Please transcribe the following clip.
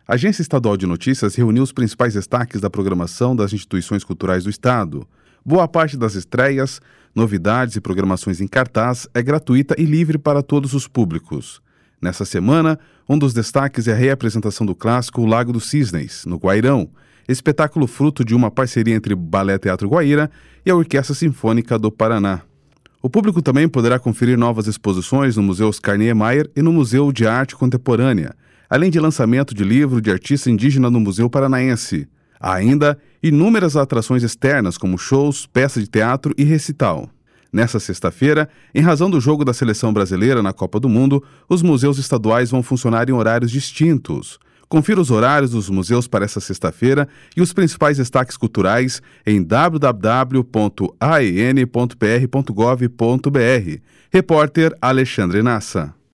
A Agência Estadual de Notícias reuniu os principais destaques da programação das instituições culturais do Estado. Boa parte das estreias, novidades e programações em cartaz é gratuita e livre para todos os públicos. Nessa semana, um dos destaques é a reapresentação do clássico O Lago dos Cisnes, no Guairão, espetáculo fruto de uma parceria entre o Balé Teatro Guaíra e a Orquestra Sinfônica do Paraná. O público também poderá conferir novas exposições no Museu Oscar Niemeyer e no Museu de Arte Contemporânea, além de lançamento de livro de artista indígena no Museu Paranaense. Há ainda inúmeras atrações externas, como shows, peças de teatro e recital. Nessa sexta-feira, em razão do jogo da seleção brasileira na Copa do Mundo, os museus estaduais vão funcionar em horários distintos. Confira os horários dos museus para essa sexta-feira e os principais destaques culturais em www.aen.pr.gov.br. Repórter Alexandre Nassa.